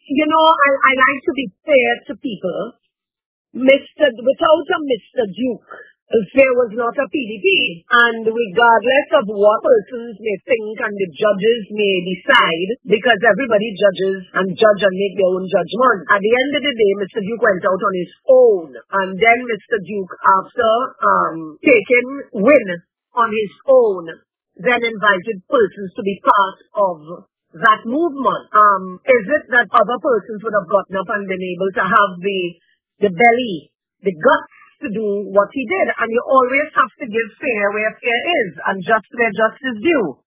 I like to be fair to people. Without a Mr. Duke, there was not a PDP. And regardless of what persons may think and the judges may decide, because everybody judges and judge and make their own judgment. At the end of the day, Mr. Duke went out on his own. And then Mr. Duke, after taking win on his own, then invited persons to be part of that movement. Is it that other persons would have gotten up and been able to have the belly, the guts to do what he did? And you always have to give fair where fair is and just where just is due.